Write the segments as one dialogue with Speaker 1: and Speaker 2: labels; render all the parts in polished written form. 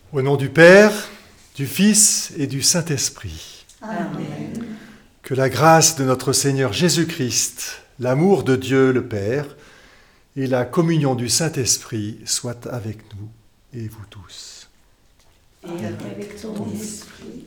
Speaker 1: Au nom du Père, du Fils et du Saint-Esprit.
Speaker 2: Amen.
Speaker 1: Que la grâce de notre Seigneur Jésus-Christ, l'amour de Dieu le Père et la communion du Saint-Esprit soient avec nous et vous tous.
Speaker 2: Et avec ton esprit.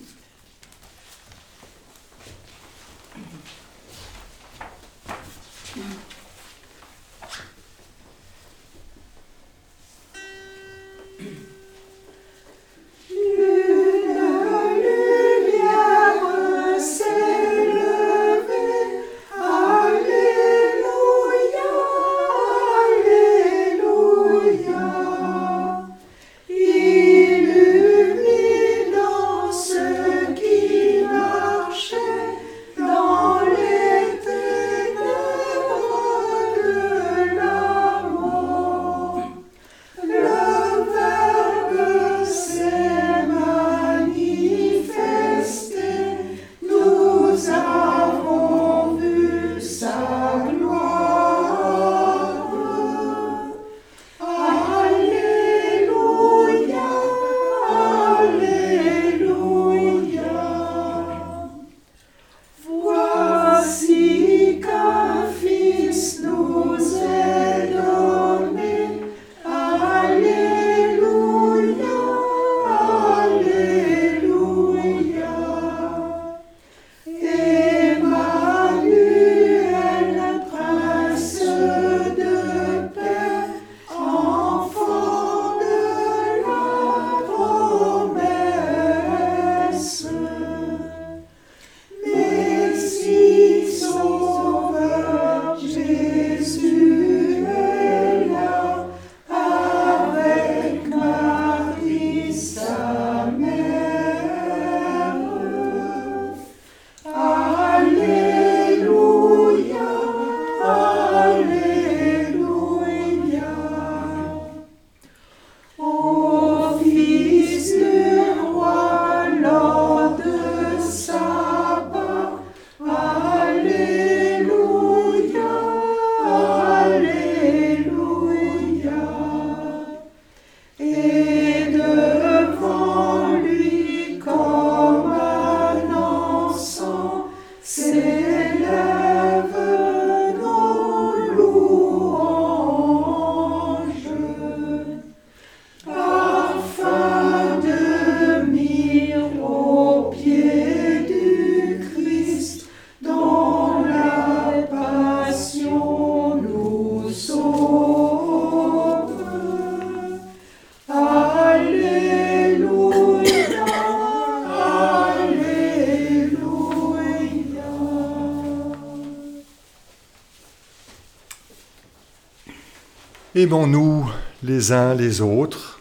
Speaker 1: Aimons-nous les uns les autres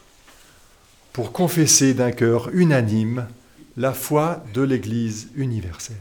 Speaker 1: pour confesser d'un cœur unanime la foi de l'Église universelle.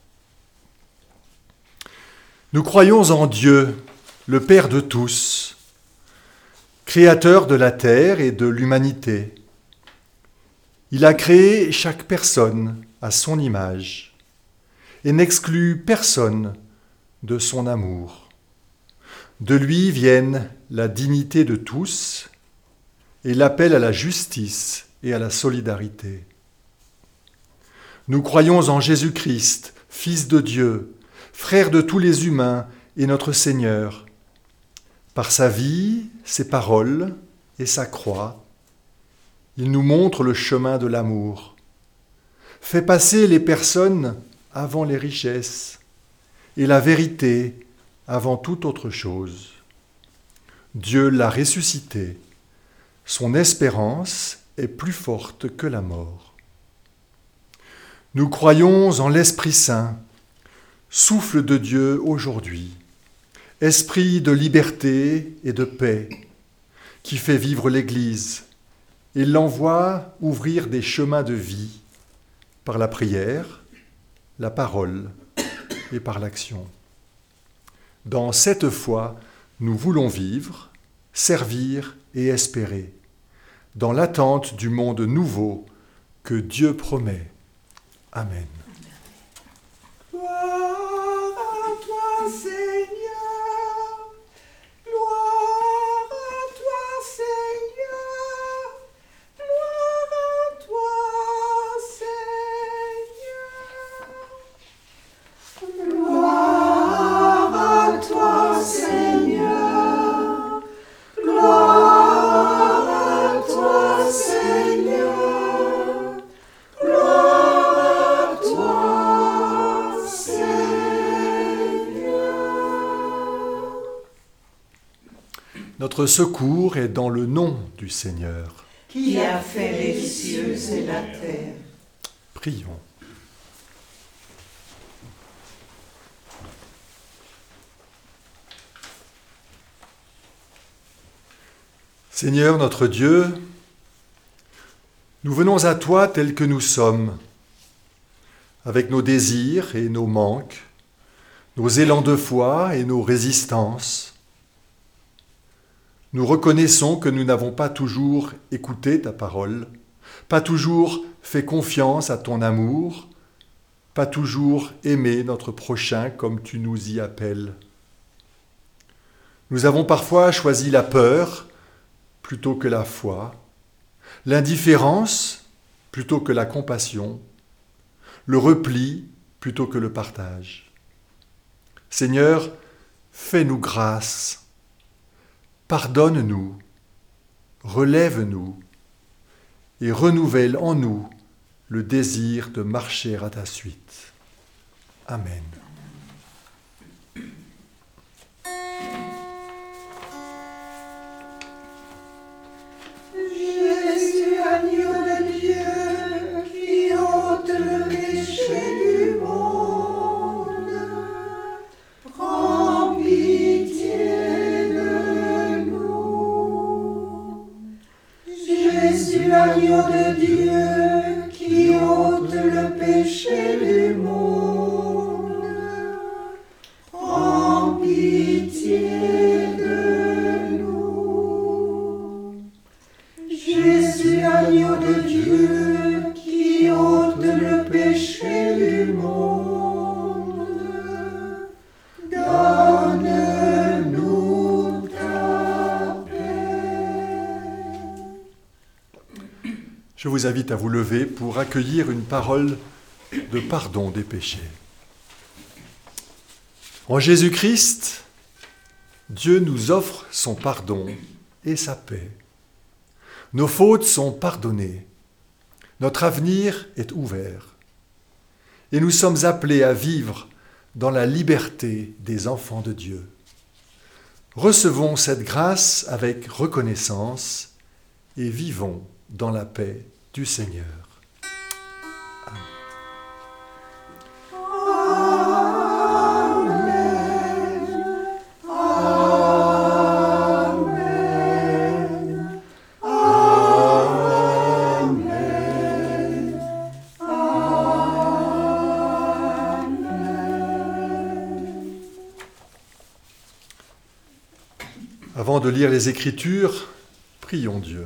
Speaker 1: Nous croyons en Dieu, le Père de tous, créateur de la terre et de l'humanité. Il a créé chaque personne à son image et n'exclut personne de son amour. De lui viennent la dignité de tous et l'appel à la justice et à la solidarité. Nous croyons en Jésus-Christ, Fils de Dieu, frère de tous les humains et notre Seigneur. Par sa vie, ses paroles et sa croix, il nous montre le chemin de l'amour, fait passer les personnes avant les richesses et la vérité avant toute autre chose. Dieu l'a ressuscité. Son espérance est plus forte que la mort. Nous croyons en l'Esprit Saint, souffle de Dieu aujourd'hui, esprit de liberté et de paix, qui fait vivre l'Église et l'envoie ouvrir des chemins de vie par la prière, la parole et par l'action. Dans cette foi, nous voulons vivre, servir et espérer, dans l'attente du monde nouveau que Dieu promet. Amen.
Speaker 2: Gloire à toi, Seigneur. Gloire à toi, Seigneur. Gloire à
Speaker 1: Notre secours est dans le nom du Seigneur.
Speaker 2: Qui a fait les cieux et la terre.
Speaker 1: Prions. Seigneur notre Dieu, nous venons à toi tels que nous sommes, avec nos désirs et nos manques, nos élans de foi et nos résistances. Nous reconnaissons que nous n'avons pas toujours écouté ta parole, pas toujours fait confiance à ton amour, pas toujours aimé notre prochain comme tu nous y appelles. Nous avons parfois choisi la peur plutôt que la foi, l'indifférence plutôt que la compassion, le repli plutôt que le partage. Seigneur, fais-nous grâce, pardonne-nous, relève-nous et renouvelle en nous le désir de marcher à ta suite. Amen.
Speaker 2: Jésus, agneau de Dieu, qui ôte le péché du monde, prends pitié de nous. Jésus, agneau de Dieu, qui ôte le péché du monde, prends pitié de nous. Jésus, agneau de Dieu, qui ôte le péché du monde, donne-nous ta paix.
Speaker 1: Je vous invite à vous lever pour accueillir une parole de pardon des péchés. En Jésus-Christ, Dieu nous offre son pardon et sa paix. Nos fautes sont pardonnées. Notre avenir est ouvert. Et nous sommes appelés à vivre dans la liberté des enfants de Dieu. Recevons cette grâce avec reconnaissance et vivons dans la paix du Seigneur. Avant de lire les Écritures, prions Dieu.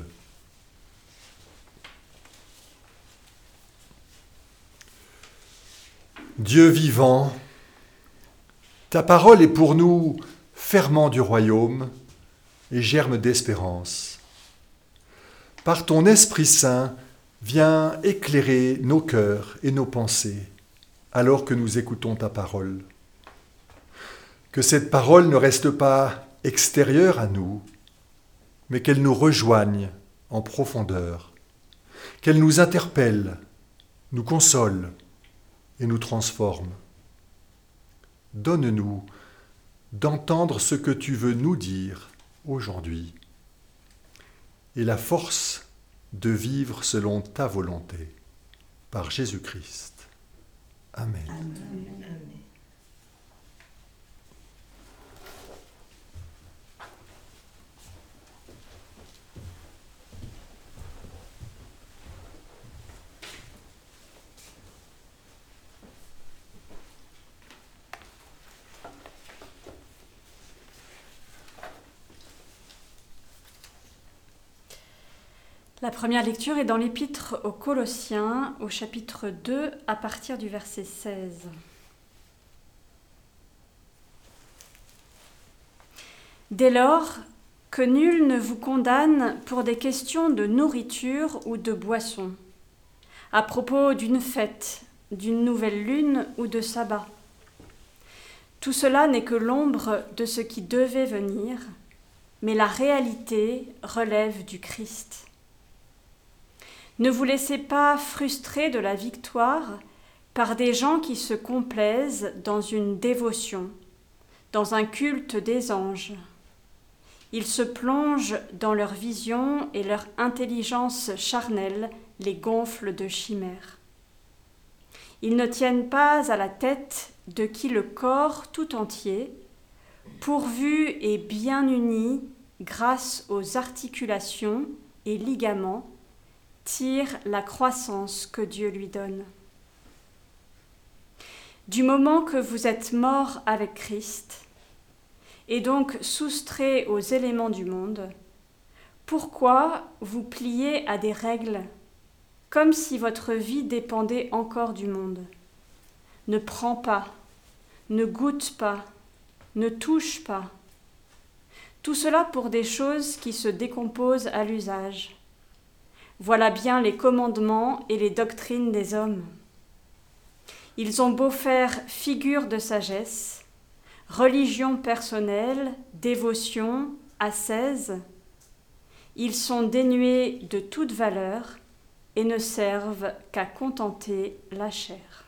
Speaker 1: Dieu vivant, ta parole est pour nous ferment du royaume et germe d'espérance. Par ton Esprit Saint, viens éclairer nos cœurs et nos pensées alors que nous écoutons ta parole. Que cette parole ne reste pas extérieure à nous, mais qu'elle nous rejoigne en profondeur, qu'elle nous interpelle, nous console et nous transforme. Donne-nous d'entendre ce que tu veux nous dire aujourd'hui et la force de vivre selon ta volonté, par Jésus-Christ. Amen.
Speaker 2: Amen.
Speaker 3: La première lecture est dans l'Épître aux Colossiens, au chapitre 2, à partir du verset 16. Dès lors, que nul ne vous condamne pour des questions de nourriture ou de boisson, à propos d'une fête, d'une nouvelle lune ou de sabbat. Tout cela n'est que l'ombre de ce qui devait venir, mais la réalité relève du Christ. Ne vous laissez pas frustrer de la victoire par des gens qui se complaisent dans une dévotion, dans un culte des anges. Ils se plongent dans leur vision et leur intelligence charnelle les gonfle de chimères. Ils ne tiennent pas à la tête de qui le corps tout entier, pourvu et bien uni grâce aux articulations et ligaments, tire la croissance que Dieu lui donne. Du moment que vous êtes morts avec Christ, et donc soustrait aux éléments du monde, pourquoi vous pliez à des règles comme si votre vie dépendait encore du monde? Ne prends pas, ne goûte pas, ne touche pas. Tout cela pour des choses qui se décomposent à l'usage. Voilà bien les commandements et les doctrines des hommes. Ils ont beau faire figure de sagesse, religion personnelle, dévotion, ascèse, ils sont dénués de toute valeur et ne servent qu'à contenter la chair.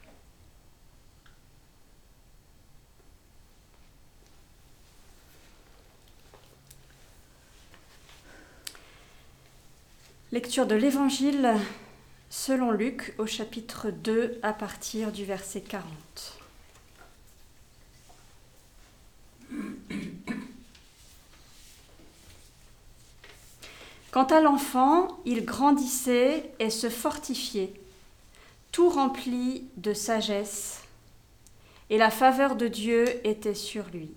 Speaker 3: Lecture de l'Évangile selon Luc au chapitre 2 à partir du verset 40. Quant à l'enfant, il grandissait et se fortifiait, tout rempli de sagesse, et la faveur de Dieu était sur lui.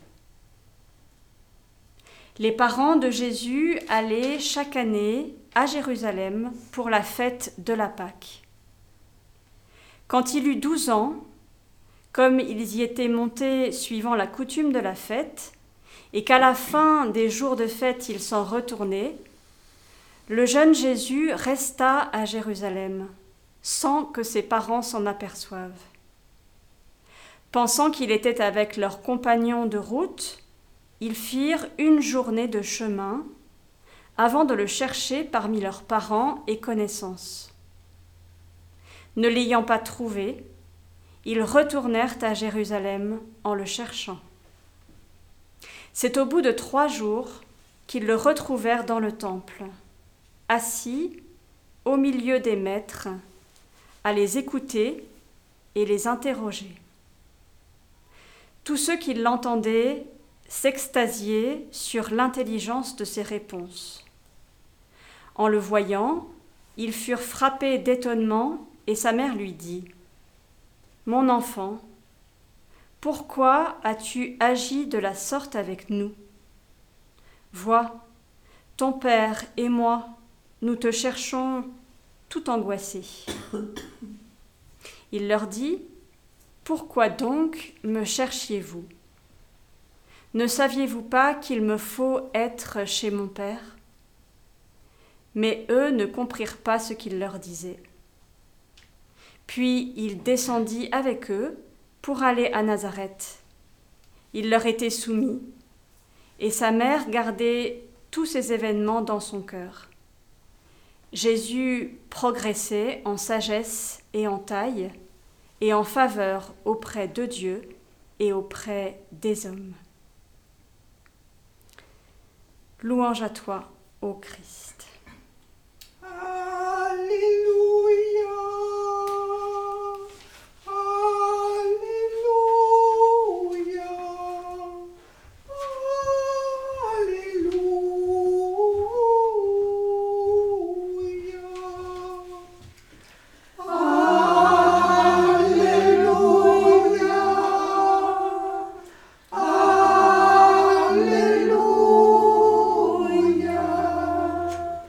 Speaker 3: Les parents de Jésus allaient chaque année à Jérusalem pour la fête de la Pâque. Quand il eut 12 ans, comme ils y étaient montés suivant la coutume de la fête, et qu'à la fin des jours de fête ils s'en retournaient, le jeune Jésus resta à Jérusalem, sans que ses parents s'en aperçoivent. Pensant qu'il était avec leurs compagnons de route, ils firent une journée de chemin avant de le chercher parmi leurs parents et connaissances. Ne l'ayant pas trouvé, ils retournèrent à Jérusalem en le cherchant. C'est au bout de 3 jours qu'ils le retrouvèrent dans le temple, assis au milieu des maîtres, à les écouter et les interroger. Tous ceux qui l'entendaient s'extasiaient sur l'intelligence de ses réponses. En le voyant, ils furent frappés d'étonnement et sa mère lui dit : « Mon enfant, pourquoi as-tu agi de la sorte avec nous ? Vois, ton père et moi, nous te cherchons tout angoissés. » Il leur dit : « Pourquoi donc me cherchiez-vous ? Ne saviez-vous pas qu'il me faut être chez mon père ? » Mais eux ne comprirent pas ce qu'il leur disait. Puis il descendit avec eux pour aller à Nazareth. Il leur était soumis, et sa mère gardait tous ces événements dans son cœur. Jésus progressait en sagesse et en taille, et en faveur auprès de Dieu et auprès des hommes. Louange à toi, ô Christ.
Speaker 2: Alléluia, Alléluia, Alléluia.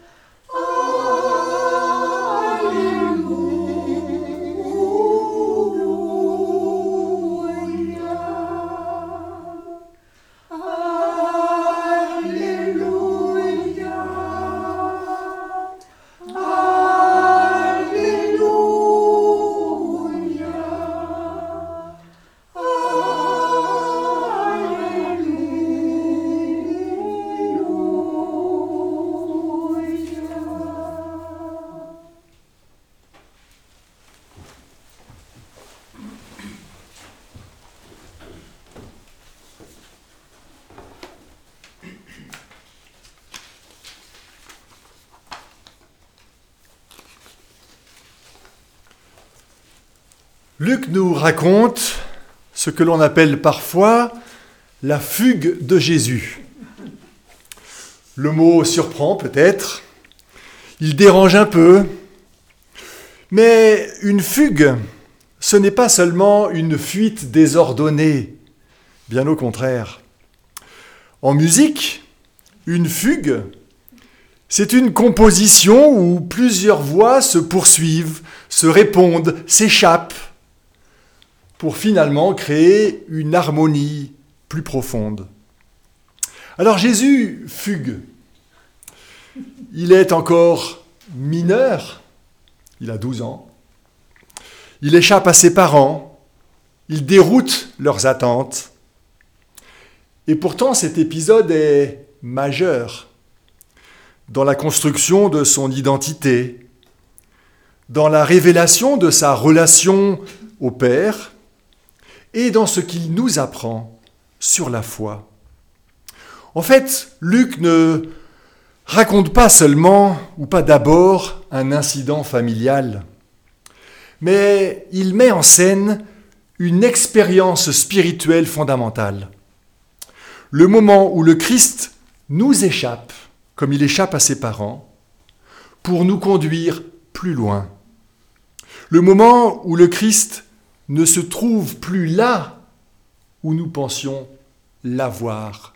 Speaker 1: Luc nous raconte ce que l'on appelle parfois la fugue de Jésus. Le mot surprend peut-être, il dérange un peu, mais une fugue, ce n'est pas seulement une fuite désordonnée, bien au contraire. En musique, une fugue, c'est une composition où plusieurs voix se poursuivent, se répondent, s'échappent, pour finalement créer une harmonie plus profonde. Alors Jésus fugue. Il est encore mineur, il a 12 ans. Il échappe à ses parents, il déroute leurs attentes. Et pourtant cet épisode est majeur dans la construction de son identité, dans la révélation de sa relation au Père et dans ce qu'il nous apprend sur la foi. En fait, Luc ne raconte pas seulement, ou pas d'abord, un incident familial, mais il met en scène une expérience spirituelle fondamentale. Le moment où le Christ nous échappe, comme il échappe à ses parents, pour nous conduire plus loin. Le moment où le Christ ne se trouve plus là où nous pensions l'avoir.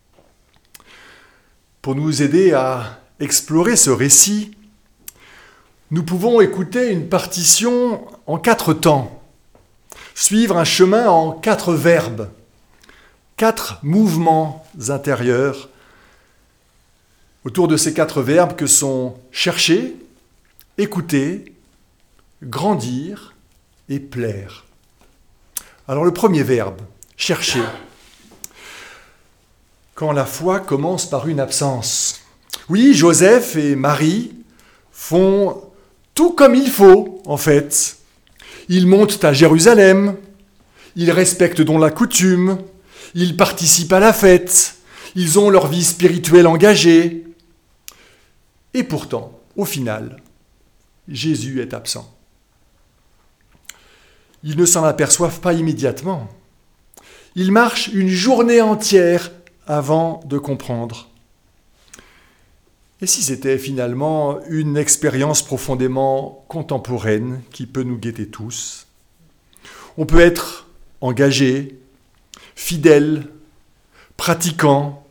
Speaker 1: Pour nous aider à explorer ce récit, nous pouvons écouter une partition en 4 temps, suivre un chemin en 4 verbes, 4 mouvements intérieurs autour de ces 4 verbes que sont chercher, écouter, grandir et plaire. Alors le premier verbe, chercher. Quand la foi commence par une absence. Oui, Joseph et Marie font tout comme il faut, en fait. Ils montent à Jérusalem, ils respectent donc la coutume, ils participent à la fête, ils ont leur vie spirituelle engagée. Et pourtant, au final, Jésus est absent. Ils ne s'en aperçoivent pas immédiatement. Ils marchent une journée entière avant de comprendre. Et si c'était finalement une expérience profondément contemporaine qui peut nous guetter tous? On peut être engagé, fidèle, pratiquant,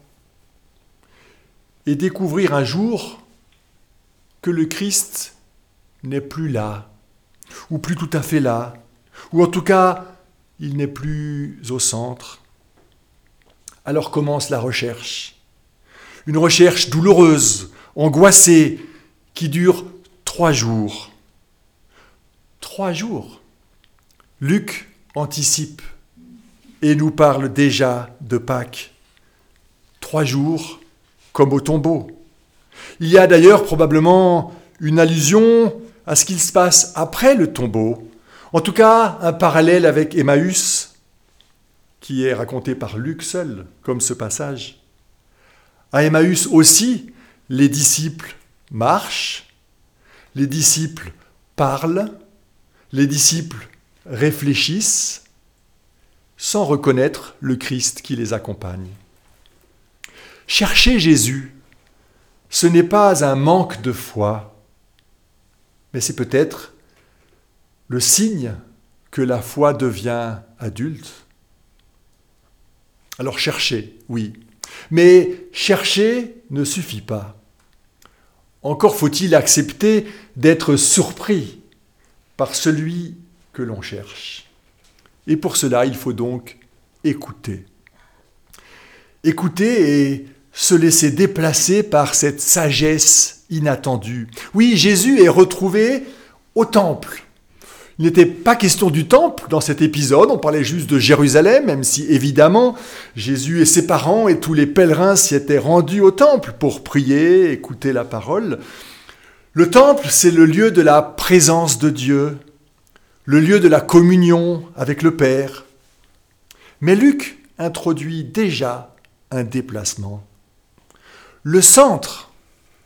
Speaker 1: et découvrir un jour que le Christ n'est plus là, ou plus tout à fait là, ou en tout cas, il n'est plus au centre. Alors commence la recherche. Une recherche douloureuse, angoissée, qui dure 3 jours. 3 jours. Luc anticipe et nous parle déjà de Pâques. 3 jours comme au tombeau. Il y a d'ailleurs probablement une allusion à ce qu'il se passe après le tombeau. En tout cas, un parallèle avec Emmaüs, qui est raconté par Luc seul, comme ce passage. À Emmaüs aussi, les disciples marchent, les disciples parlent, les disciples réfléchissent, sans reconnaître le Christ qui les accompagne. Chercher Jésus, ce n'est pas un manque de foi, mais c'est peut-être le signe que la foi devient adulte. Alors chercher, oui, mais chercher ne suffit pas. Encore faut-il accepter d'être surpris par celui que l'on cherche. Et pour cela, il faut donc écouter. Écouter et se laisser déplacer par cette sagesse inattendue. Oui, Jésus est retrouvé au temple. Il n'était pas question du temple dans cet épisode, on parlait juste de Jérusalem, même si évidemment Jésus et ses parents et tous les pèlerins s'y étaient rendus au temple pour prier, écouter la parole. Le temple, c'est le lieu de la présence de Dieu, le lieu de la communion avec le Père. Mais Luc introduit déjà un déplacement. Le centre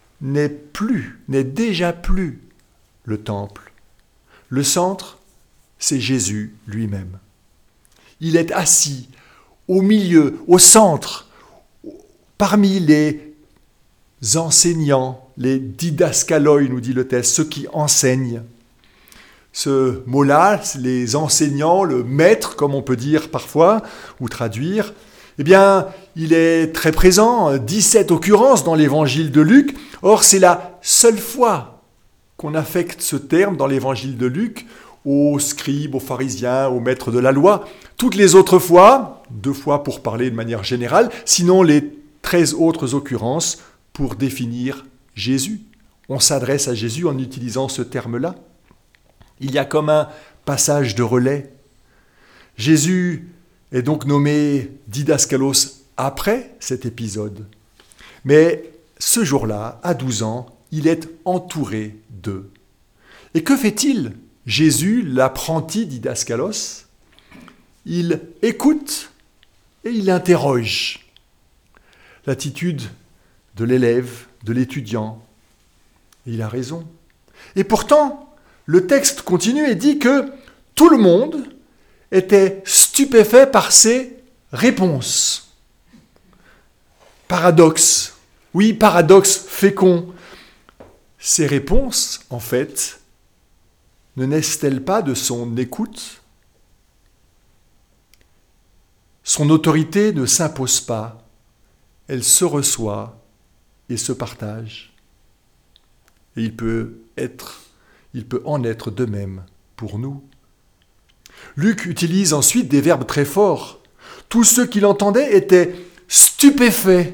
Speaker 1: n'est déjà plus le temple. Le centre, c'est Jésus lui-même. Il est assis au milieu, au centre, parmi les enseignants, les didaskaloi, nous dit le texte, ceux qui enseignent. Ce mot-là, les enseignants, le maître, comme on peut dire parfois, ou traduire, eh bien, il est très présent, 17 occurrences dans l'évangile de Luc. Or, c'est la seule fois qu'on affecte ce terme dans l'évangile de Luc aux scribes, aux pharisiens, aux maîtres de la loi. Toutes les autres fois, 2 fois pour parler de manière générale, sinon les 13 autres occurrences pour définir Jésus. On s'adresse à Jésus en utilisant ce terme-là. Il y a comme un passage de relais. Jésus est donc nommé didaskalos après cet épisode. Mais ce jour-là, à 12 ans, il est entouré d'eux. Et que fait-il, Jésus, l'apprenti didaskalos? Il écoute et il interroge. L'attitude de l'élève, de l'étudiant. Il a raison. Et pourtant, le texte continue et dit que tout le monde était stupéfait par ses réponses. Paradoxe. Oui, paradoxe fécond. Ces réponses, en fait, ne naissent-elles pas de son écoute? Son autorité ne s'impose pas, elle se reçoit et se partage. Et il peut en être de même pour nous. Luc utilise ensuite des verbes très forts. Tous ceux qui l'entendaient étaient stupéfaits,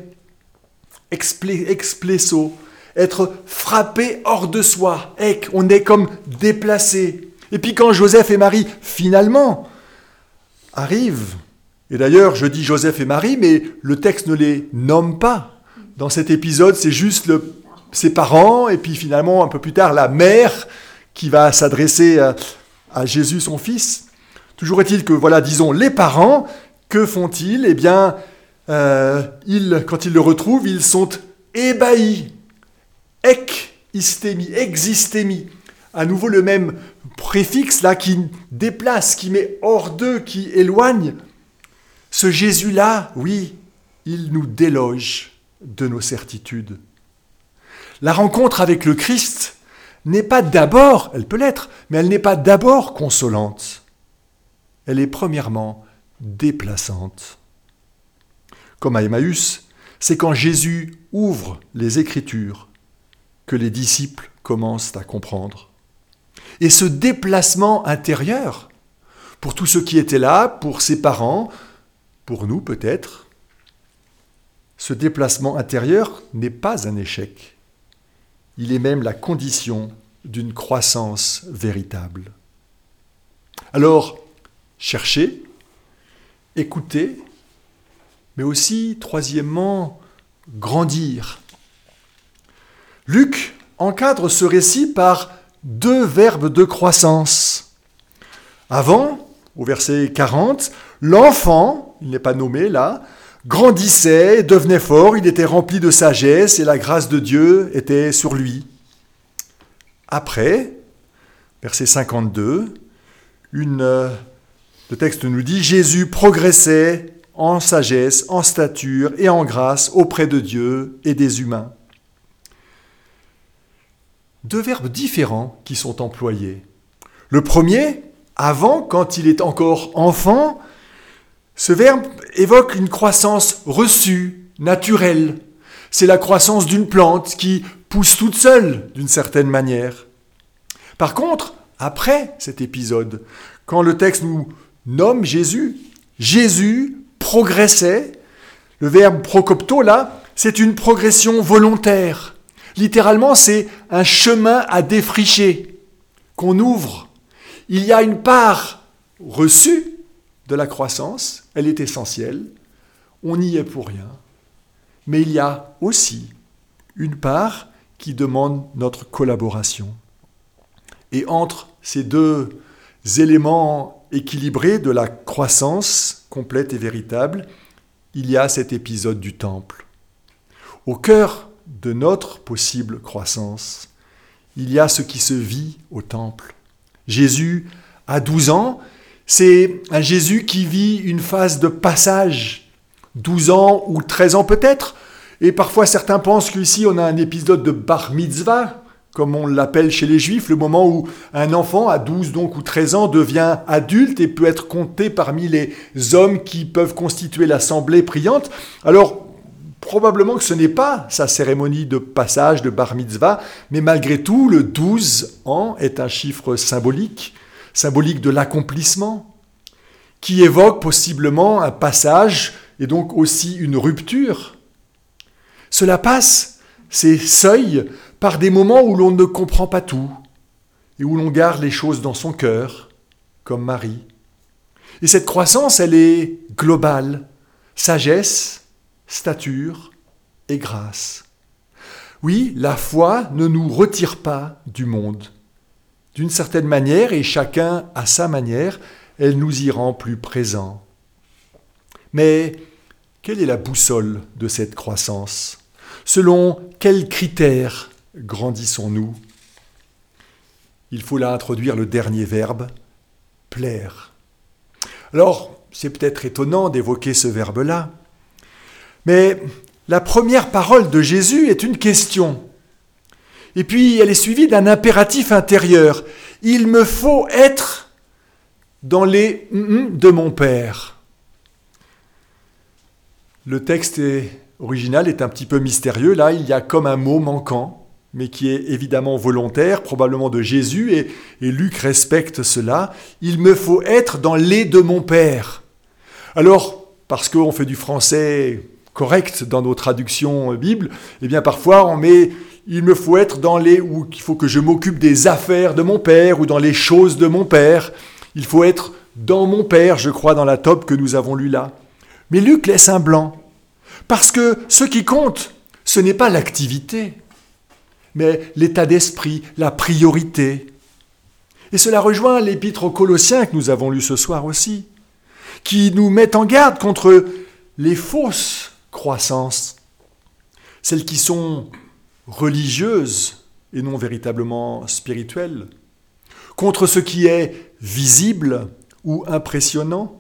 Speaker 1: explesso, être frappés hors de soi. On est comme déplacés. Et puis quand Joseph et Marie, finalement, arrivent, et d'ailleurs je dis Joseph et Marie, mais le texte ne les nomme pas. Dans cet épisode, c'est juste ses parents, et puis finalement, un peu plus tard, la mère qui va s'adresser à Jésus, son fils. Toujours est-il que, voilà, disons, les parents, que font-ils? Eh bien, quand ils le retrouvent, ils sont ébahis. Existémie. À nouveau le même préfixe là qui déplace, qui met hors d'eux, qui éloigne. Ce Jésus-là, oui, il nous déloge de nos certitudes. La rencontre avec le Christ n'est pas d'abord, elle peut l'être, mais elle n'est pas d'abord consolante. Elle est premièrement déplaçante. Comme à Emmaüs, c'est quand Jésus ouvre les Écritures que les disciples commencent à comprendre. Et ce déplacement intérieur, pour tous ceux qui étaient là, pour ses parents, pour nous peut-être, ce déplacement intérieur n'est pas un échec. Il est même la condition d'une croissance véritable. Alors, chercher, écouter, mais aussi, troisièmement, grandir. Luc encadre ce récit par 2 verbes de croissance. Avant, au verset 40, l'enfant, il n'est pas nommé là, grandissait, devenait fort, il était rempli de sagesse et la grâce de Dieu était sur lui. Après, verset 52, le texte nous dit « Jésus progressait en sagesse, en stature et en grâce auprès de Dieu et des humains. » 2 verbes différents qui sont employés. Le premier, avant, quand il est encore enfant, ce verbe évoque une croissance reçue, naturelle. C'est la croissance d'une plante qui pousse toute seule, d'une certaine manière. Par contre, après cet épisode, quand le texte nous nomme Jésus, Jésus progressait. Le verbe prokopto, là, c'est une progression volontaire. Littéralement, c'est un chemin à défricher, qu'on ouvre. Il y a une part reçue de la croissance, elle est essentielle, on n'y est pour rien. Mais il y a aussi une part qui demande notre collaboration. Et entre ces 2 éléments équilibrés de la croissance complète et véritable, il y a cet épisode du temple. Au cœur de notre possible croissance, il y a ce qui se vit au temple. Jésus À 12 ans, c'est un Jésus qui vit une phase de passage, 12 ans ou 13 ans peut-être. Et parfois certains pensent qu'ici on a un épisode de bar mitzvah, comme on l'appelle chez les Juifs, le moment où un enfant à 12 donc, ou 13 ans devient adulte et peut être compté parmi les hommes qui peuvent constituer l'assemblée priante. Alors, probablement que ce n'est pas sa cérémonie de passage de bar mitzvah, mais malgré tout, le 12 ans est un chiffre symbolique de l'accomplissement, qui évoque possiblement un passage et donc aussi une rupture. Cela passe, ces seuils, par des moments où l'on ne comprend pas tout et où l'on garde les choses dans son cœur, comme Marie. Et cette croissance, elle est globale, sagesse, stature et grâce. Oui, la foi ne nous retire pas du monde. D'une certaine manière, et chacun à sa manière, elle nous y rend plus présents. Mais quelle est la boussole de cette croissance ? Selon quels critères grandissons-nous ? Il faut là introduire le dernier verbe, plaire. Alors, c'est peut-être étonnant d'évoquer ce verbe-là, mais la première parole de Jésus est une question. Et puis, elle est suivie d'un impératif intérieur. Il me faut être dans les de mon Père. Le texte original est un petit peu mystérieux. Là, il y a comme un mot manquant, mais qui est évidemment volontaire, probablement de Jésus, et Luc respecte cela. Il me faut être dans les de mon Père. Alors, parce qu'on fait du français correct dans nos traductions Bible, eh bien parfois on met « il me faut être dans les » ou « il faut que je m'occupe des affaires de mon Père » ou « dans les choses de mon Père ». Il faut être dans mon Père, je crois, dans la tobe que nous avons lue là. Mais Luc laisse un blanc. Parce que ce qui compte, ce n'est pas l'activité, mais l'état d'esprit, la priorité. Et cela rejoint l'épître aux Colossiens que nous avons lu ce soir aussi, qui nous met en garde contre les fausses croissances, celles qui sont religieuses et non véritablement spirituelles, contre ce qui est visible ou impressionnant.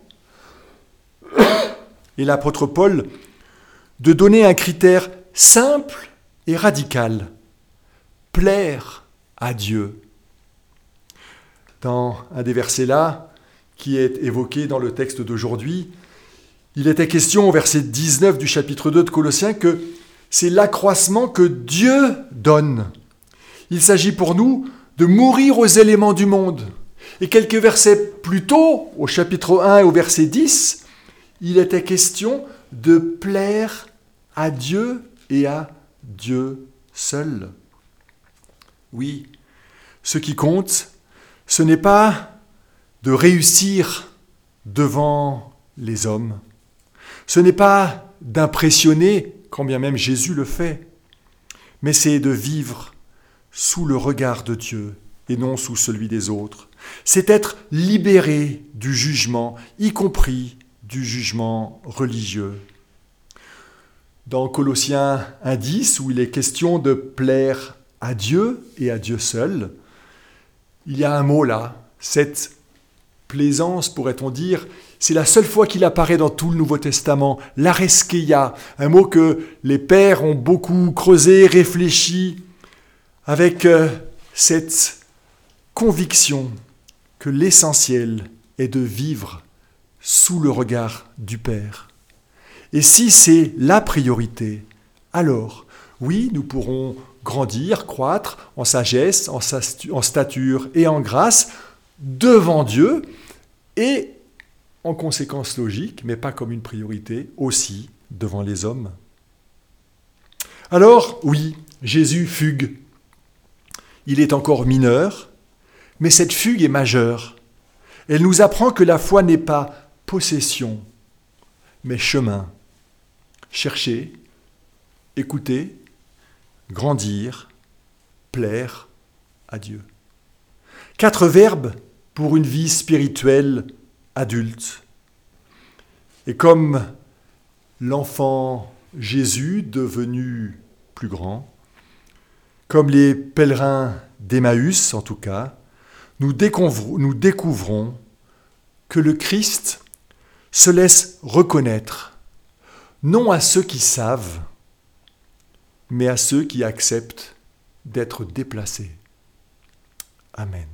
Speaker 1: Et l'apôtre Paul de donner un critère simple et radical, plaire à Dieu. Dans un des versets là, qui est évoqué dans le texte d'aujourd'hui, il était question au verset 19 du chapitre 2 de Colossiens que c'est l'accroissement que Dieu donne. Il s'agit pour nous de mourir aux éléments du monde. Et quelques versets plus tôt, au chapitre 1 et au verset 10, il était question de plaire à Dieu et à Dieu seul. Oui, ce qui compte, ce n'est pas de réussir devant les hommes. Ce n'est pas d'impressionner, quand bien même Jésus le fait, mais c'est de vivre sous le regard de Dieu et non sous celui des autres. C'est être libéré du jugement, y compris du jugement religieux. Dans Colossiens 1,10, où il est question de plaire à Dieu et à Dieu seul, il y a un mot là, cette plaisance, pourrait-on dire, c'est la seule fois qu'il apparaît dans tout le Nouveau Testament, l'areskeia, un mot que les pères ont beaucoup creusé, réfléchi, avec cette conviction que l'essentiel est de vivre sous le regard du Père. Et si c'est la priorité, alors, oui, nous pourrons grandir, croître en sagesse, en stature et en grâce devant Dieu et, en conséquence logique, mais pas comme une priorité, aussi devant les hommes. Alors, oui, Jésus fugue. Il est encore mineur, mais cette fugue est majeure. Elle nous apprend que la foi n'est pas possession, mais chemin. Chercher, écouter, grandir, plaire à Dieu. 4 verbes pour une vie spirituelle adulte. Et comme l'enfant Jésus devenu plus grand, comme les pèlerins d'Emmaüs en tout cas, nous découvrons que le Christ se laisse reconnaître, non à ceux qui savent, mais à ceux qui acceptent d'être déplacés. Amen.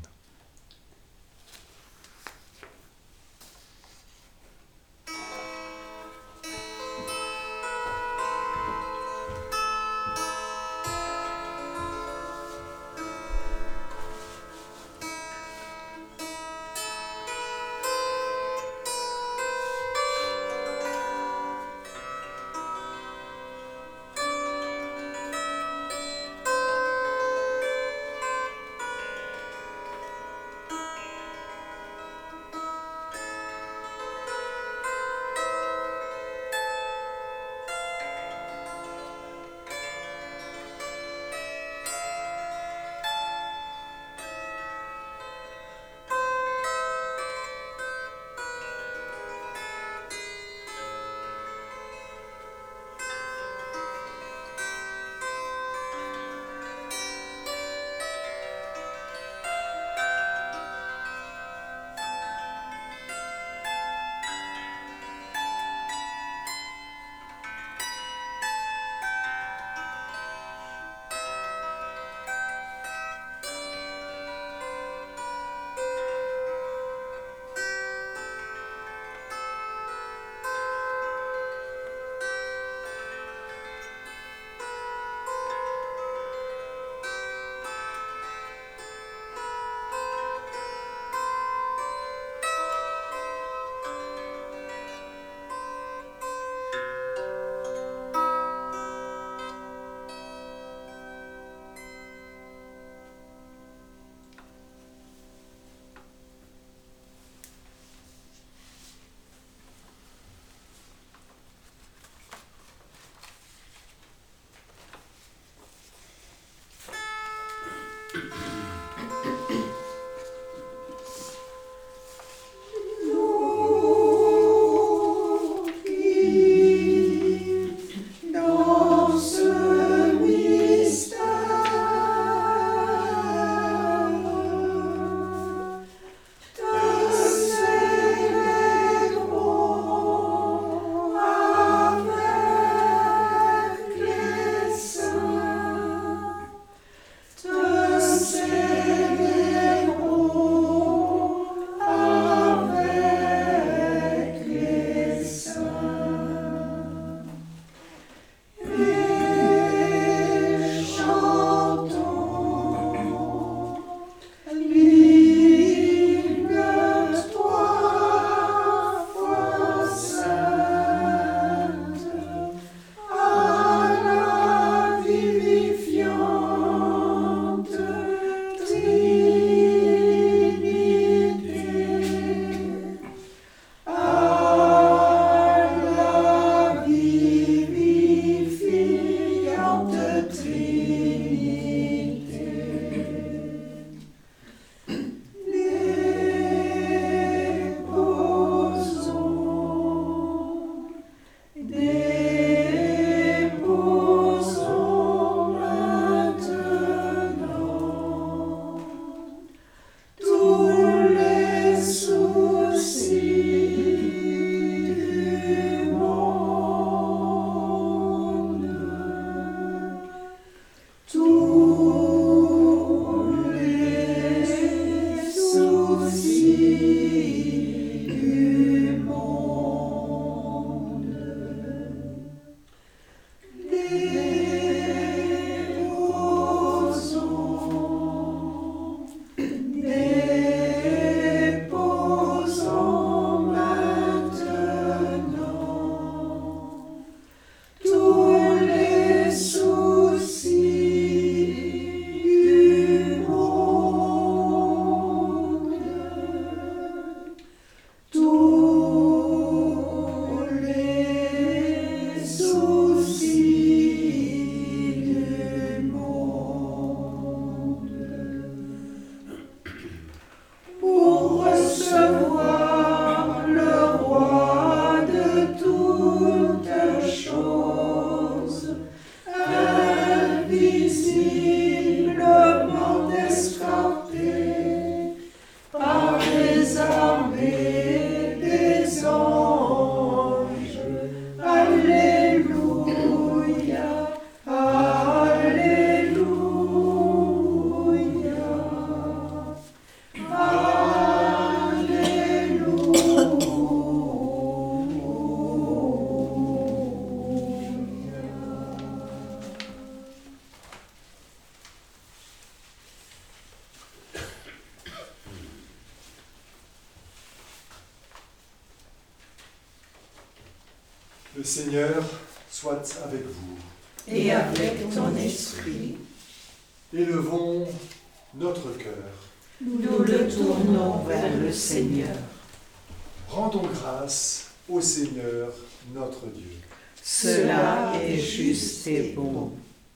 Speaker 1: Le Seigneur soit avec vous.
Speaker 2: Et avec ton esprit,
Speaker 1: Élevons notre cœur.
Speaker 2: nous le tournons vers le Seigneur.
Speaker 1: Rendons grâce au Seigneur notre Dieu.
Speaker 2: Cela est juste et bon.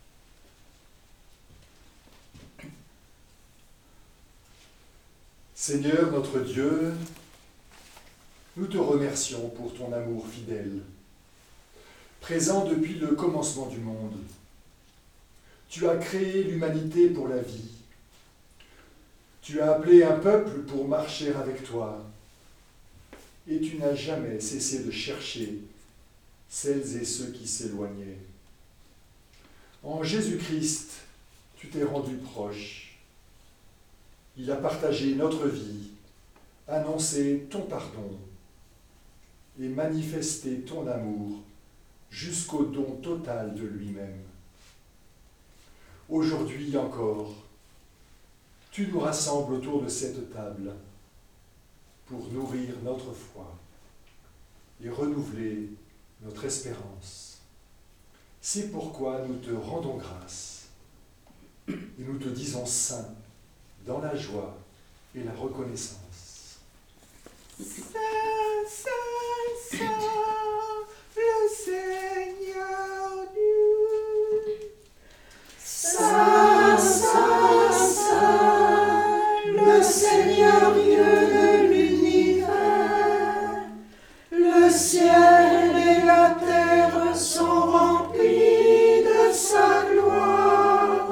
Speaker 1: Seigneur notre Dieu, nous te remercions pour ton amour fidèle, présent depuis le commencement du monde. Tu as créé l'humanité pour la vie. Tu as appelé un peuple pour marcher avec toi. Et tu n'as jamais cessé de chercher celles et ceux qui s'éloignaient. En Jésus-Christ, tu t'es rendu proche. Il a partagé notre vie, annoncé ton pardon et manifesté ton amour jusqu'au don total de lui-même. Aujourd'hui encore, tu nous rassembles autour de cette table pour nourrir notre foi et renouveler notre espérance. C'est pourquoi nous te rendons grâce et nous te disons saint dans la joie et la reconnaissance.
Speaker 2: Saint, Saint, Saint, le Seigneur Dieu. Saint, Saint, Saint, le Seigneur Dieu de l'univers. Le ciel et la terre sont remplis de sa gloire.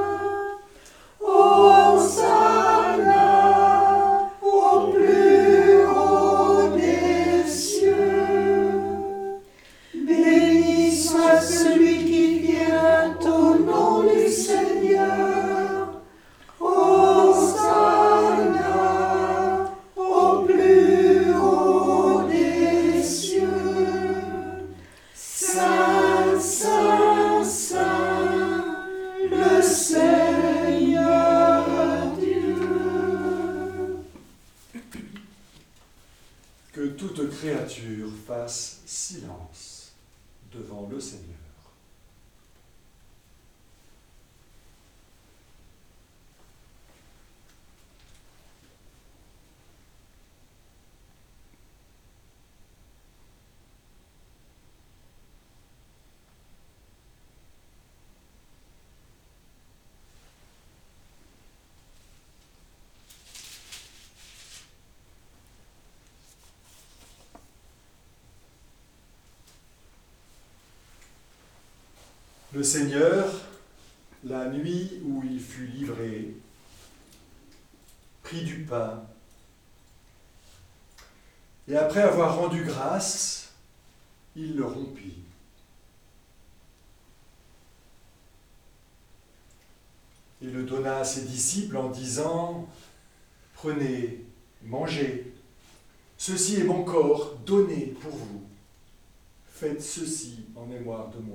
Speaker 2: Hosanna au plus haut des cieux. Béni soit celui qui vient au nom du Seigneur. Hosanna au plus haut des cieux. Saint, Saint, Saint, le Seigneur Dieu.
Speaker 1: Que toute créature fasse silence devant le Seigneur. Le Seigneur, la nuit où il fut livré, prit du pain, et après avoir rendu grâce, il le rompit. Et le donna à ses disciples en disant : « Prenez, mangez, ceci est mon corps donné pour vous. Faites ceci en mémoire de moi. »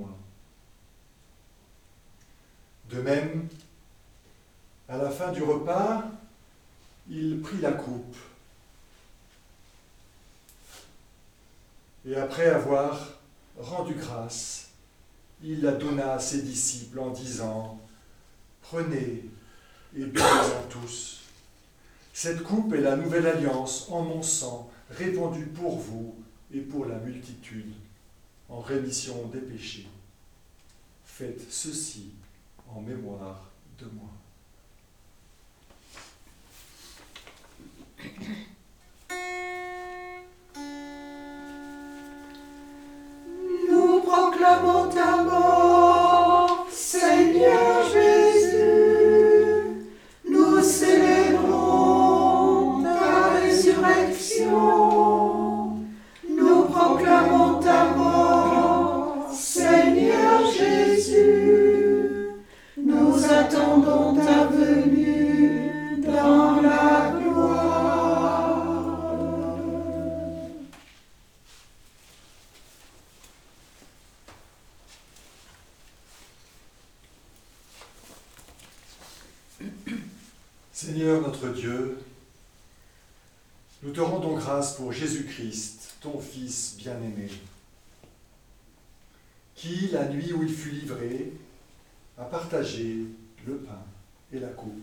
Speaker 1: De même, à la fin du repas, il prit la coupe et après avoir rendu grâce, il la donna à ses disciples en disant : « Prenez et buvez-en tous. Cette coupe est la nouvelle alliance en mon sang, répandue pour vous et pour la multitude, en rémission des péchés. Faites ceci en mémoire de moi. »
Speaker 2: Nous proclamons ta mort, Seigneur Jésus. Nous célébrons ta résurrection. Nous proclamons ta mort, Seigneur Jésus. Nous attendons ta venue dans la gloire.
Speaker 1: Seigneur notre Dieu, nous te rendons grâce pour Jésus-Christ, ton Fils bien-aimé. qui, la nuit où il fut livré, a partagé le pain et la coupe.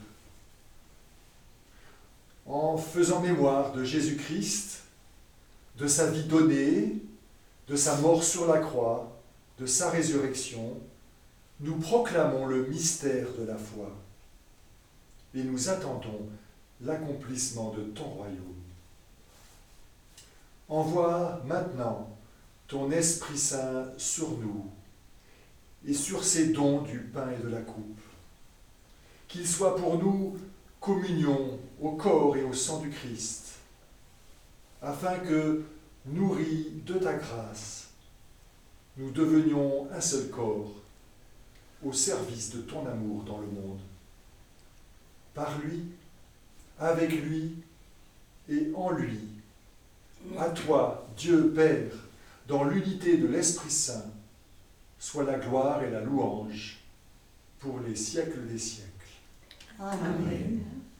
Speaker 1: En faisant mémoire de Jésus-Christ, de sa vie donnée, de sa mort sur la croix, de sa résurrection, nous proclamons le mystère de la foi et nous attendons l'accomplissement de ton royaume. Envoie maintenant ton Esprit Saint sur nous et sur ces dons du pain et de la coupe, qu'il soit pour nous communion au corps et au sang du Christ, afin que, nourris de ta grâce, nous devenions un seul corps au service de ton amour dans le monde. Par lui, avec lui et en lui, à toi, Dieu Père, dans l'unité de l'Esprit Saint, soit la gloire et la louange pour les siècles des siècles.
Speaker 2: Amen.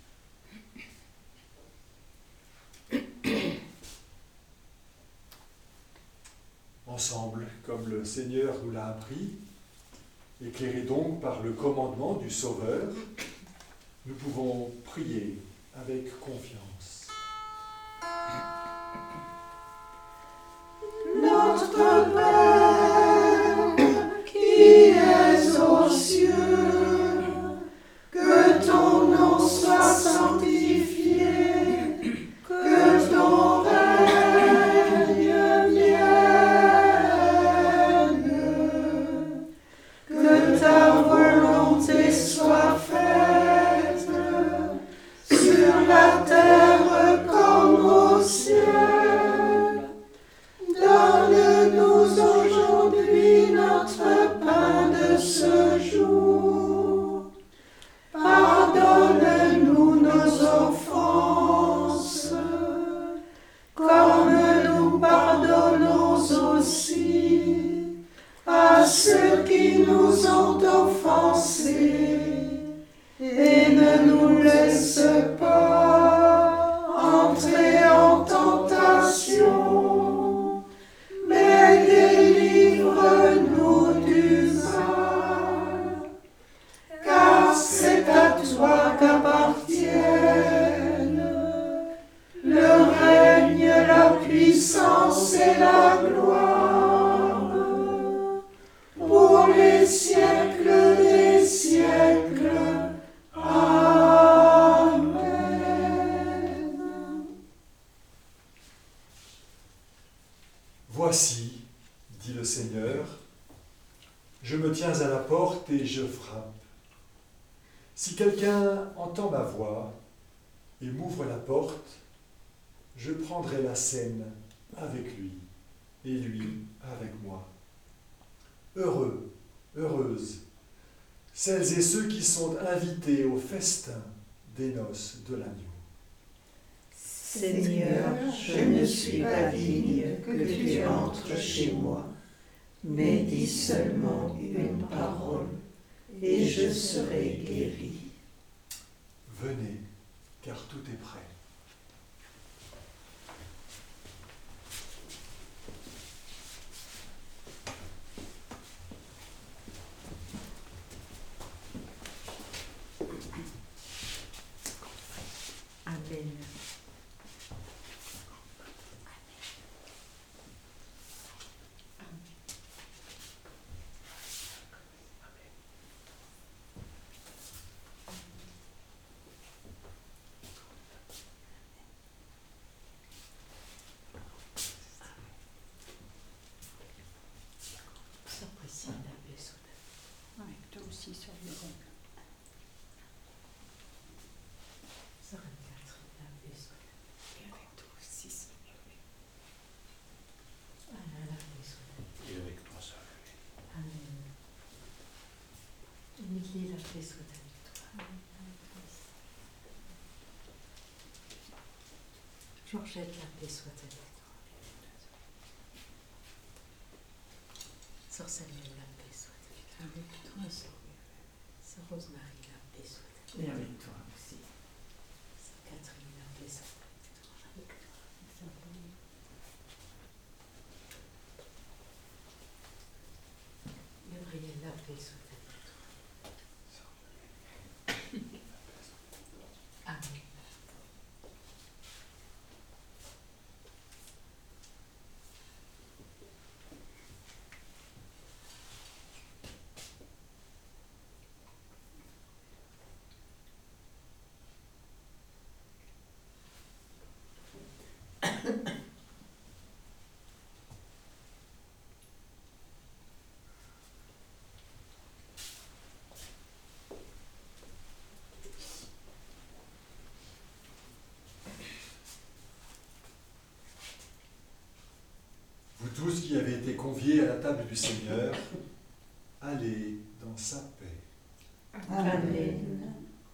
Speaker 1: Ensemble, comme le Seigneur nous l'a appris, éclairés donc par le commandement du Sauveur, nous pouvons prier avec confiance.
Speaker 2: Notre Père, qui es aux cieux, que ton nom soit sanctifié, que ton règne vienne, que ta volonté soit faite sur la terre comme au ciel. Donne-nous aujourd'hui notre pain de ce jour. Pardonne-nous nos offenses, comme nous pardonnons aussi à ceux qui nous ont offensés. Et ne nous laisse pas entrer en tentation, mais délivre-nous du mal. Car c'est à toi qu'appartiennent le règne, la puissance et la gloire pour les siècles des siècles. Amen.
Speaker 1: Voici, dit le Seigneur, je me tiens à la porte et je frappe. Si quelqu'un entend ma voix et m'ouvre la porte, je prendrai la scène avec lui et lui avec moi. Heureux, heureuses, celles et ceux qui sont invités au festin des noces de l'agneau.
Speaker 2: Seigneur, je ne suis pas digne que tu entres chez moi, mais dis seulement une parole, et je serai guéri.
Speaker 1: Venez, car tout est prêt.
Speaker 2: Amen.
Speaker 3: Avec toi aussi sur le banc. Et avec toi aussi, Seigneur.
Speaker 4: Et avec toi, ça.
Speaker 5: Georgette, la paix soit avec toi. Sœur Samuel, la paix soit avec toi. Sœur Rosemary, la paix soit avec toi.
Speaker 2: Et avec toi aussi.
Speaker 5: Sœur Catherine, la paix soit avec toi. soit avec toi. Amen.
Speaker 1: Vous tous qui avez été conviés à la table du Seigneur, allez dans sa paix.
Speaker 2: Amen.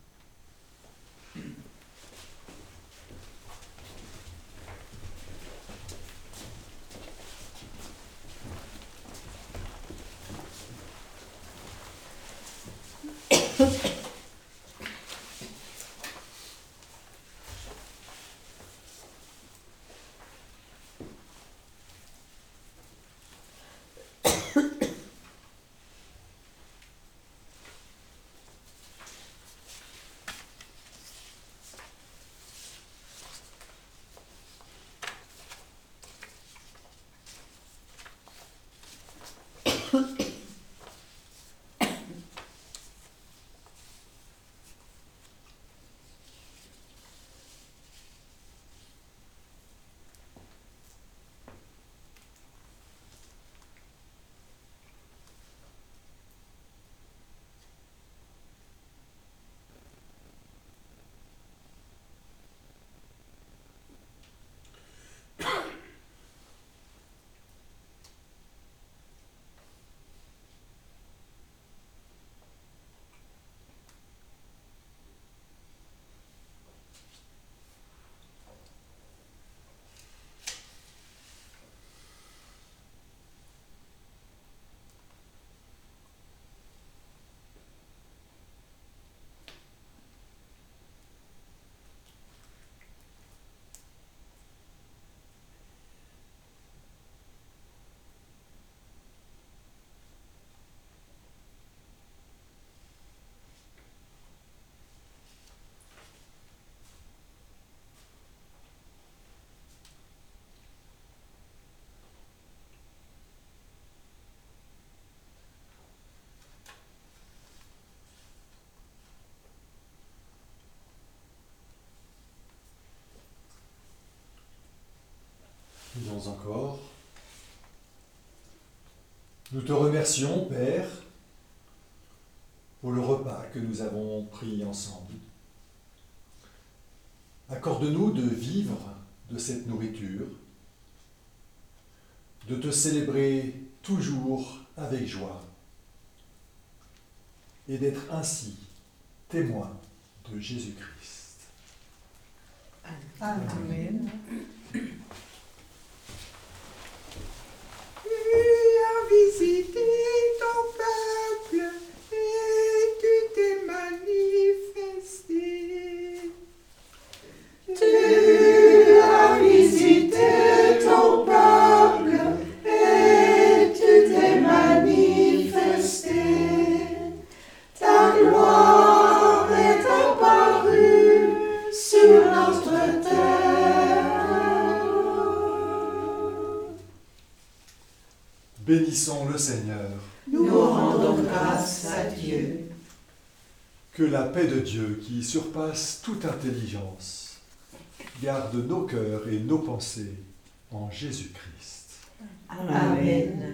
Speaker 1: Prions encore. Nous te remercions, Père, pour le repas que nous avons pris ensemble. Accorde-nous de vivre de cette nourriture, de te célébrer toujours avec joie et d'être ainsi témoin de Jésus-Christ.
Speaker 2: Amen.
Speaker 6: Tu as visité ton peuple et tu t'es manifesté.
Speaker 2: Tu as visité ton peuple et tu t'es manifesté. Ta gloire est apparue sur notre terre.
Speaker 1: Bénissons le Seigneur.
Speaker 2: Nous rendons grâce à Dieu.
Speaker 1: Que la paix de Dieu, qui surpasse toute intelligence, garde nos cœurs et nos pensées en Jésus-Christ.
Speaker 2: Amen.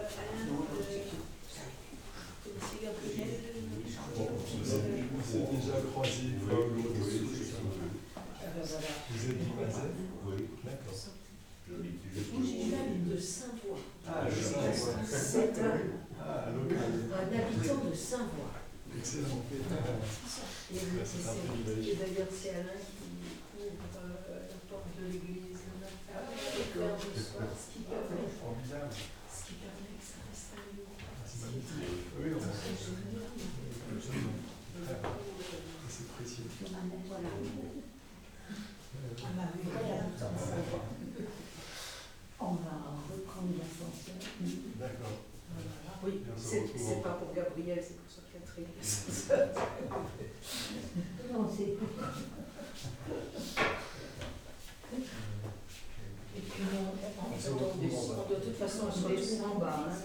Speaker 1: C'est déjà
Speaker 5: C'est
Speaker 1: Ah, local.
Speaker 5: un habitant de Saint-Voix.
Speaker 1: Excellent.
Speaker 5: Et d'ailleurs, c'est Alain qui ouvre la porte de l'église le matin, et le soir, ce qui permet que ça reste à lui.
Speaker 1: C'est magnifique. Oui, c'est précieux.
Speaker 5: Voilà.
Speaker 2: On va reprendre l'ascenseur.
Speaker 1: D'accord.
Speaker 5: Oui, c'est pas pour Gabriel, c'est pour sa Catherine.
Speaker 2: Non, c'est...
Speaker 5: Et puis on doit de toute façon se retrouver en bas. Hein,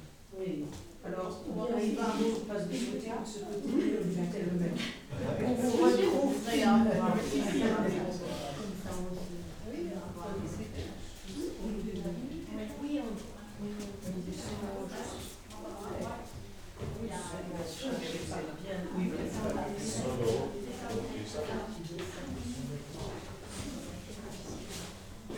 Speaker 5: oui. Alors, on arrive à un autre passe de côté, de ce côté, le même.